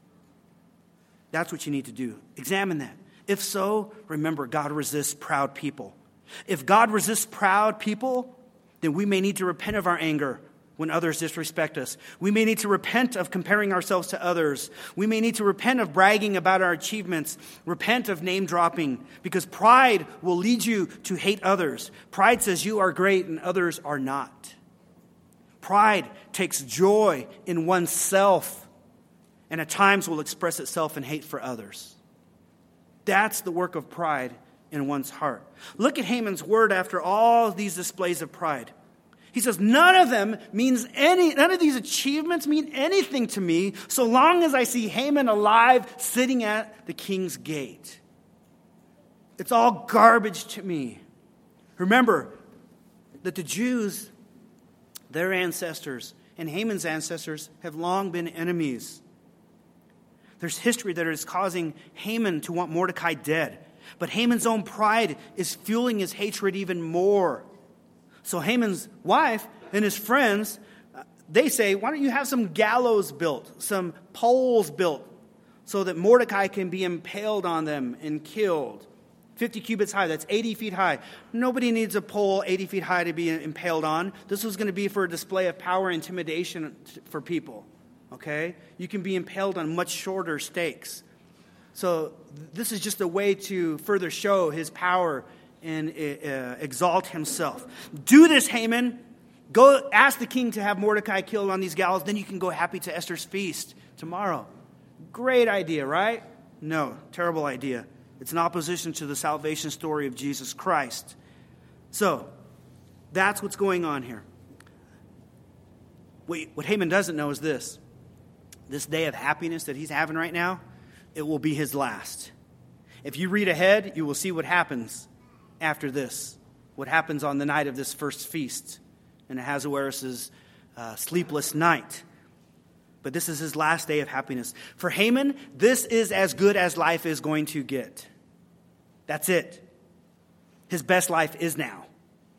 That's what you need to do. Examine that. If so, remember, God resists proud people. If God resists proud people, then we may need to repent of our anger when others disrespect us. We may need to repent of comparing ourselves to others. We may need to repent of bragging about our achievements. Repent of name dropping, because pride will lead you to hate others. Pride says you are great and others are not. Pride takes joy in oneself and at times will express itself in hate for others. That's the work of pride in one's heart. Look at Haman's word after all these displays of pride. He says, none of them means any, none of these achievements mean anything to me so long as I see Haman alive sitting at the king's gate. It's all garbage to me. Remember that the Jews, their ancestors, and Haman's ancestors have long been enemies. There's history that is causing Haman to want Mordecai dead. But Haman's own pride is fueling his hatred even more. So Haman's wife and his friends, they say, why don't you have some gallows built, some poles built, so that Mordecai can be impaled on them and killed. fifty cubits high, that's eighty feet high. Nobody needs a pole eighty feet high to be impaled on. This was going to be for a display of power and intimidation for people. Okay? You can be impaled on much shorter stakes. So this is just a way to further show his power and uh, exalt himself. Do this, Haman. Go ask the king to have Mordecai killed on these gallows. Then you can go happy to Esther's feast tomorrow. Great idea, right? No, terrible idea. It's in opposition to the salvation story of Jesus Christ. So, that's what's going on here. What Haman doesn't know is this. This day of happiness that he's having right now, it will be his last. If you read ahead, you will see what happens after this. What happens on the night of this first feast in Ahasuerus' uh, sleepless night. But this is his last day of happiness. For Haman, this is as good as life is going to get. That's it. His best life is now.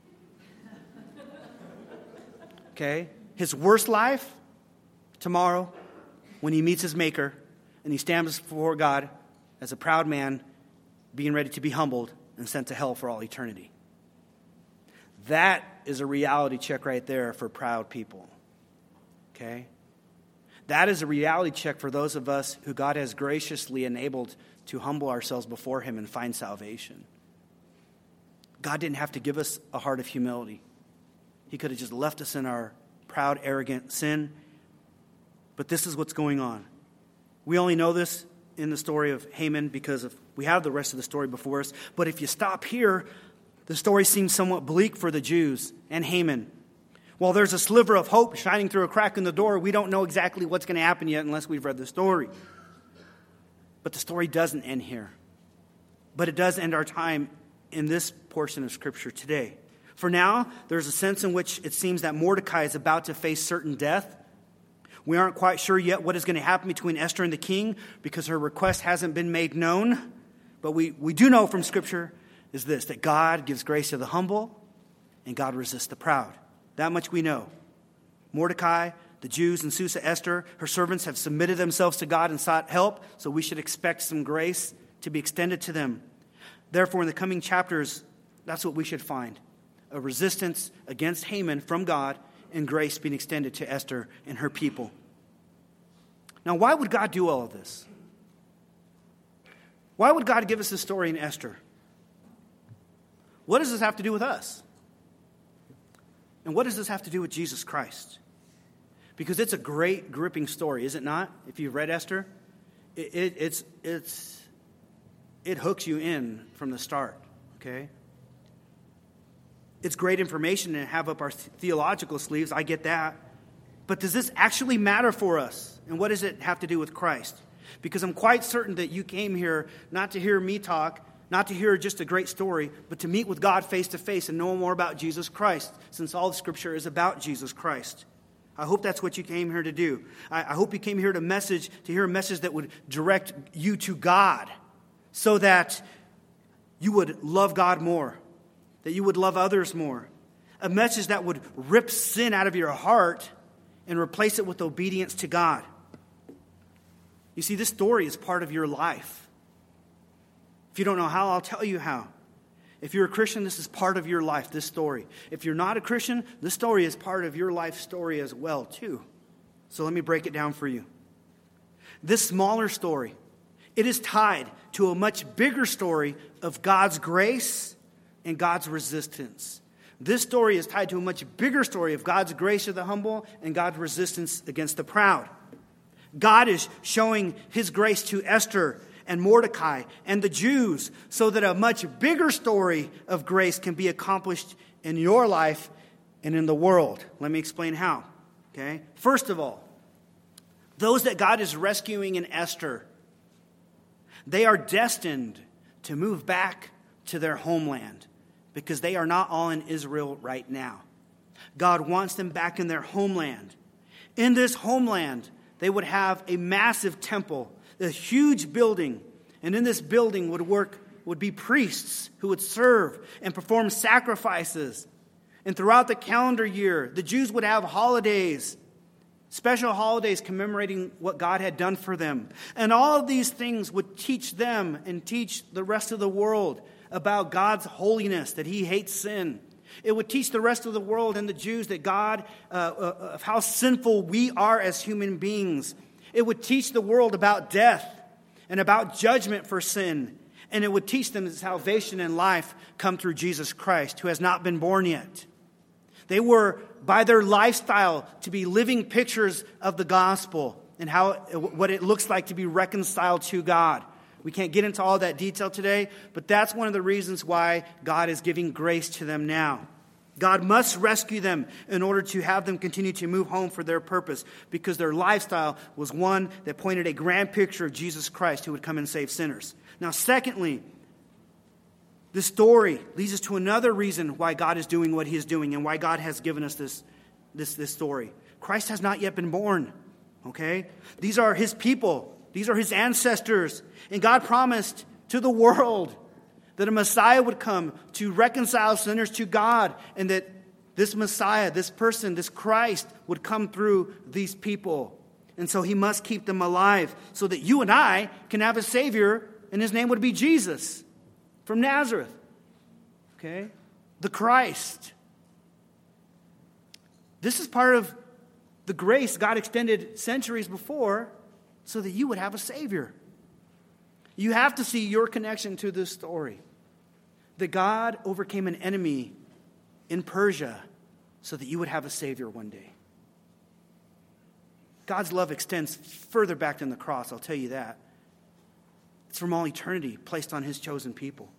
Okay? His worst life, tomorrow, when he meets his Maker, and he stands before God as a proud man, being ready to be humbled and sent to hell for all eternity. That is a reality check right there for proud people. Okay? That is a reality check for those of us who God has graciously enabled to humble ourselves before him and find salvation. God didn't have to give us a heart of humility. He could have just left us in our proud, arrogant sin. But this is what's going on. We only know this in the story of Haman because of we have the rest of the story before us. But if you stop here, the story seems somewhat bleak for the Jews and Haman. While there's a sliver of hope shining through a crack in the door, we don't know exactly what's going to happen yet unless we've read the story. But the story doesn't end here. But it does end our time in this portion of Scripture today. For now, there's a sense in which it seems that Mordecai is about to face certain death. We aren't quite sure yet what is going to happen between Esther and the king because her request hasn't been made known. But we, we do know from Scripture is this, that God gives grace to the humble and God resists the proud. That much we know. Mordecai, the Jews, and Susa Esther, her servants have submitted themselves to God and sought help, so we should expect some grace to be extended to them. Therefore, in the coming chapters, that's what we should find. A resistance against Haman from God and grace being extended to Esther and her people. Now, why would God do all of this? Why would God give us this story in Esther? What does this have to do with us? And what does this have to do with Jesus Christ? Because it's a great, gripping story, is it not? If you've read Esther, it, it, it's, it's, it hooks you in from the start, okay? It's great information to have up our theological sleeves. I get that. But does this actually matter for us? And what does it have to do with Christ? Because I'm quite certain that you came here not to hear me talk, not to hear just a great story, but to meet with God face to face and know more about Jesus Christ, since all the Scripture is about Jesus Christ. I hope that's what you came here to do. I, I hope you came here to message, to hear a message that would direct you to God, so that you would love God more, that you would love others more. A message that would rip sin out of your heart and replace it with obedience to God. You see, this story is part of your life. If you don't know how, I'll tell you how. If you're a Christian, this is part of your life, this story. If you're not a Christian, this story is part of your life story as well, too. So let me break it down for you. This smaller story, it is tied to a much bigger story of God's grace and God's resistance. This story is tied to a much bigger story of God's grace to the humble and God's resistance against the proud. God is showing his grace to Esther and Mordecai and the Jews so that a much bigger story of grace can be accomplished in your life and in the world. Let me explain how. Okay? First of all, those that God is rescuing in Esther, they are destined to move back to their homeland because they are not all in Israel right now. God wants them back in their homeland. In this homeland, they would have a massive temple, a huge building, and in this building would work would be priests who would serve and perform sacrifices. And throughout the calendar year, the Jews would have holidays, special holidays commemorating what God had done for them. And all of these things would teach them and teach the rest of the world about God's holiness, that he hates sin. It would teach the rest of the world and the Jews that God, uh, uh, of how sinful we are as human beings. It would teach the world about death and about judgment for sin. And it would teach them that salvation and life come through Jesus Christ, who has not been born yet. They were, by their lifestyle, to be living pictures of the gospel and how what it looks like to be reconciled to God. We can't get into all that detail today, but that's one of the reasons why God is giving grace to them now. God must rescue them in order to have them continue to move home for their purpose, because their lifestyle was one that pointed a grand picture of Jesus Christ who would come and save sinners. Now, secondly, this story leads us to another reason why God is doing what he is doing and why God has given us this, this, this story. Christ has not yet been born, okay? These are his people. These are his ancestors. And God promised to the world that a Messiah would come to reconcile sinners to God, and that this Messiah, this person, this Christ would come through these people. And so he must keep them alive so that you and I can have a Savior, and his name would be Jesus from Nazareth. Okay? The Christ. This is part of the grace God extended centuries before so that you would have a Savior. You have to see your connection to this story. That God overcame an enemy in Persia so that you would have a Savior one day. God's love extends further back than the cross, I'll tell you that. It's from all eternity placed on his chosen people.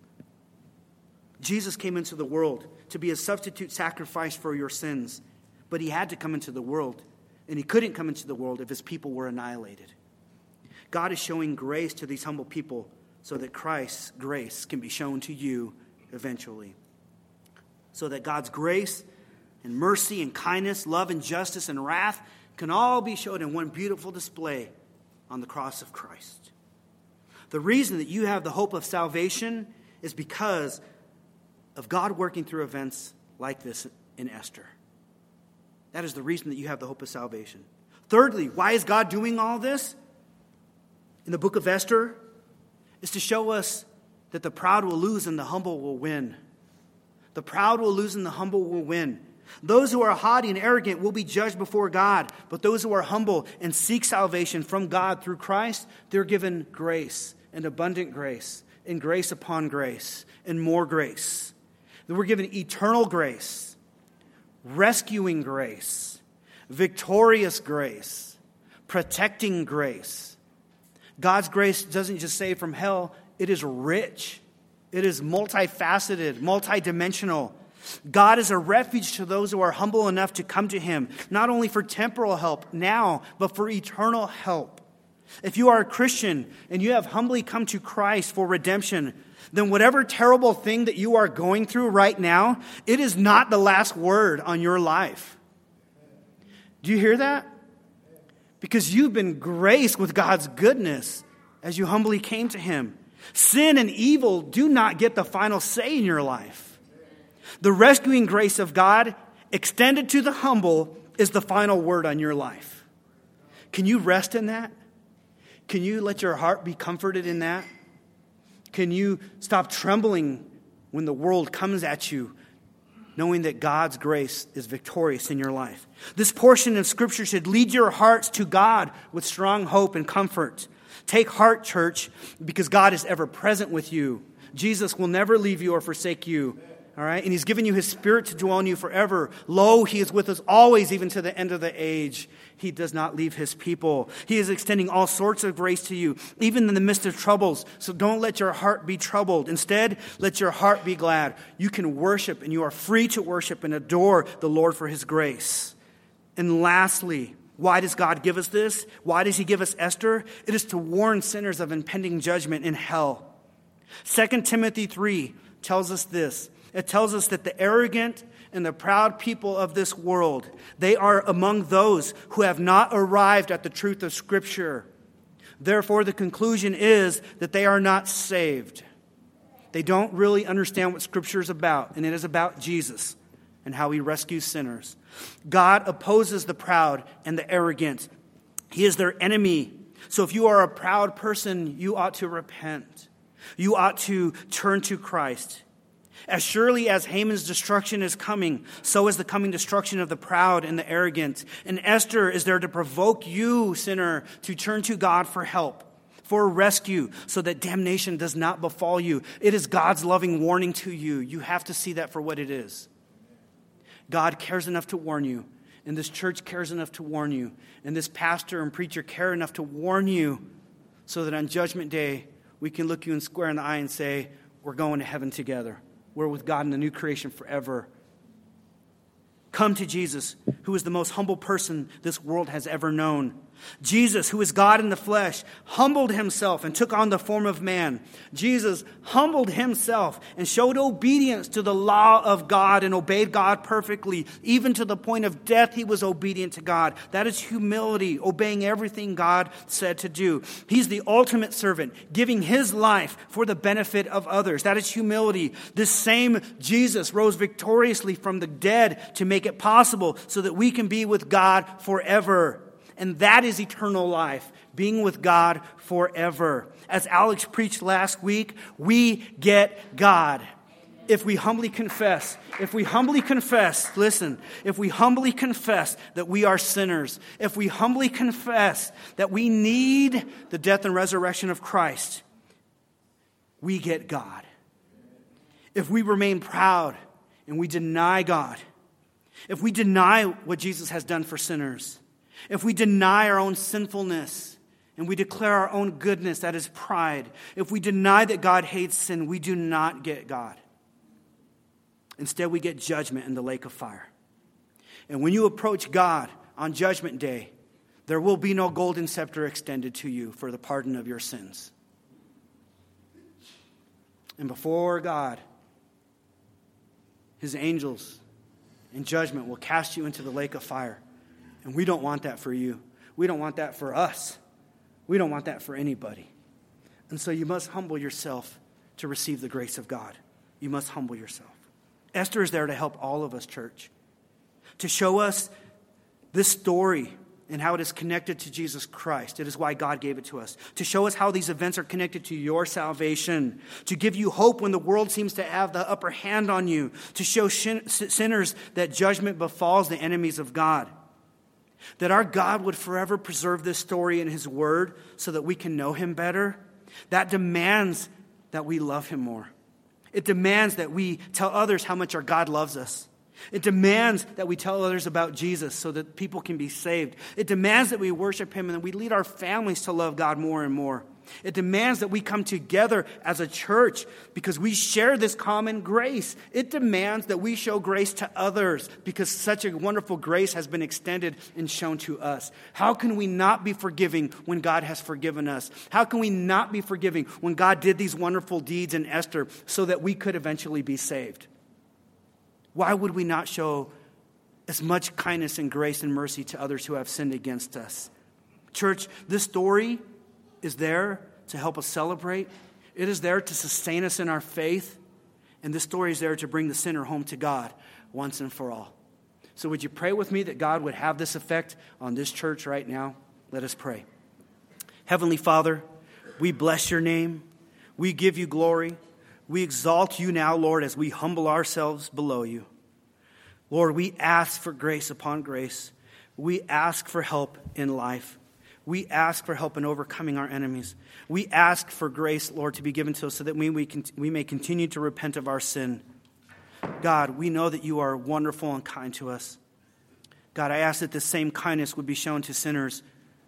Jesus came into the world to be a substitute sacrifice for your sins, but he had to come into the world, and he couldn't come into the world if his people were annihilated. God is showing grace to these humble people so that Christ's grace can be shown to you eventually. So that God's grace and mercy and kindness, love and justice and wrath can all be shown in one beautiful display on the cross of Christ. The reason that you have the hope of salvation is because of God working through events like this in Esther. That is the reason that you have the hope of salvation. Thirdly, why is God doing all this? In the book of Esther, is to show us that the proud will lose and the humble will win. The proud will lose and the humble will win. Those who are haughty and arrogant will be judged before God, but those who are humble and seek salvation from God through Christ, they're given grace and abundant grace and grace upon grace and more grace. That we're given eternal grace, rescuing grace, victorious grace, protecting grace. God's grace doesn't just save from hell. It is rich. It is multifaceted, multidimensional. God is a refuge to those who are humble enough to come to him, not only for temporal help now, but for eternal help. If you are a Christian and you have humbly come to Christ for redemption, then whatever terrible thing that you are going through right now, it is not the last word on your life. Do you hear that? Because you've been graced with God's goodness as you humbly came to him. Sin and evil do not get the final say in your life. The rescuing grace of God extended to the humble is the final word on your life. Can you rest in that? Can you let your heart be comforted in that? Can you stop trembling when the world comes at you, knowing that God's grace is victorious in your life? This portion of Scripture should lead your hearts to God with strong hope and comfort. Take heart, church, because God is ever present with you. Jesus will never leave you or forsake you. All right? And he's given you his Spirit to dwell in you forever. Lo, he is with us always, even to the end of the age. He does not leave his people. He is extending all sorts of grace to you, even in the midst of troubles. So don't let your heart be troubled. Instead, let your heart be glad. You can worship, and you are free to worship and adore the Lord for his grace. And lastly, why does God give us this? Why does he give us Esther? It is to warn sinners of impending judgment in hell. Second Timothy three tells us this. It tells us that the arrogant and the proud people of this world, they are among those who have not arrived at the truth of Scripture. Therefore, the conclusion is that they are not saved. They don't really understand what Scripture is about, and it is about Jesus and how he rescues sinners. God opposes the proud and the arrogant. He is their enemy. So if you are a proud person, you ought to repent. You ought to turn to Christ. As surely as Haman's destruction is coming, so is the coming destruction of the proud and the arrogant. And Esther is there to provoke you, sinner, to turn to God for help, for rescue, so that damnation does not befall you. It is God's loving warning to you. You have to see that for what it is. God cares enough to warn you, and this church cares enough to warn you, and this pastor and preacher care enough to warn you, so that on Judgment Day, we can look you in square in the eye and say, we're going to heaven together. We're with God in the new creation forever. Come to Jesus, who is the most humble person this world has ever known. Jesus, who is God in the flesh, humbled himself and took on the form of man. Jesus humbled himself and showed obedience to the law of God and obeyed God perfectly. Even to the point of death, he was obedient to God. That is humility, obeying everything God said to do. He's the ultimate servant, giving his life for the benefit of others. That is humility. This same Jesus rose victoriously from the dead to make it possible so that we can be with God forever. And that is eternal life, being with God forever. As Alex preached last week, we get God. If we humbly confess, if we humbly confess, listen, if we humbly confess that we are sinners, if we humbly confess that we need the death and resurrection of Christ, we get God. If we remain proud and we deny God, if we deny what Jesus has done for sinners, if we deny our own sinfulness and we declare our own goodness, that is pride. If we deny that God hates sin, we do not get God. Instead, we get judgment in the lake of fire. And when you approach God on Judgment Day, there will be no golden scepter extended to you for the pardon of your sins. And before God, his angels in judgment will cast you into the lake of fire. And we don't want that for you. We don't want that for us. We don't want that for anybody. And so you must humble yourself to receive the grace of God. You must humble yourself. Esther is there to help all of us, church, to show us this story and how it is connected to Jesus Christ. It is why God gave it to us. To show us how these events are connected to your salvation. To give you hope when the world seems to have the upper hand on you. To show sinners that judgment befalls the enemies of God. That our God would forever preserve this story in his word so that we can know him better. That demands that we love him more. It demands that we tell others how much our God loves us. It demands that we tell others about Jesus so that people can be saved. It demands that we worship him and that we lead our families to love God more and more. It demands that we come together as a church because we share this common grace. It demands that we show grace to others because such a wonderful grace has been extended and shown to us. How can we not be forgiving when God has forgiven us? How can we not be forgiving when God did these wonderful deeds in Esther so that we could eventually be saved? Why would we not show as much kindness and grace and mercy to others who have sinned against us? Church, this story is there to help us celebrate. It is there to sustain us in our faith. And this story is there to bring the sinner home to God once and for all. So would you pray with me that God would have this effect on this church right now? Let us pray. Heavenly Father, we bless your name. We give you glory. We exalt you now, Lord, as we humble ourselves below you. Lord, we ask for grace upon grace. We ask for help in life. We ask for help in overcoming our enemies. We ask for grace, Lord, to be given to us so that we, we, can, we may continue to repent of our sin. God, we know that you are wonderful and kind to us. God, I ask that the same kindness would be shown to sinners,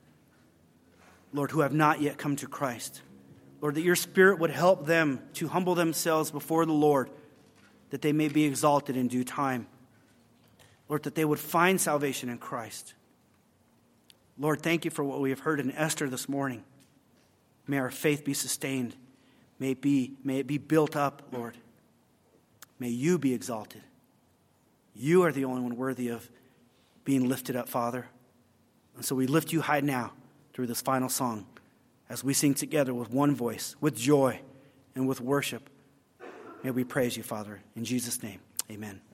Lord, who have not yet come to Christ. Lord, that your Spirit would help them to humble themselves before the Lord, that they may be exalted in due time. Lord, that they would find salvation in Christ. Lord, thank you for what we have heard in Esther this morning. May our faith be sustained. May it be, may it be built up, Lord. May you be exalted. You are the only one worthy of being lifted up, Father. And so we lift you high now through this final song as we sing together with one voice, with joy and with worship. May we praise you, Father. In Jesus' name, amen.